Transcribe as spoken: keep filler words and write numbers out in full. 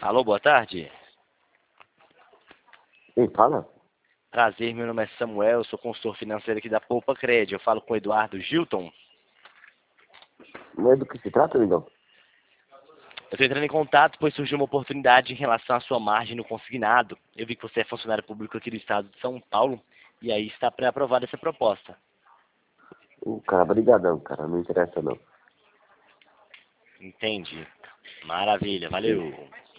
Alô, boa tarde. Quem fala? Prazer, meu nome é Samuel, eu sou consultor financeiro aqui da Poupa Cred. Eu falo com o Eduardo Gilton. Não é do que se trata, amigão? Eu estou entrando em contato, pois surgiu uma oportunidade em relação à sua margem no consignado. Eu vi que você é funcionário público aqui do estado de São Paulo, e aí está pré-aprovada essa proposta. Uh, cara, brigadão, cara. Não interessa, não. Entendi. Maravilha, Sim. valeu.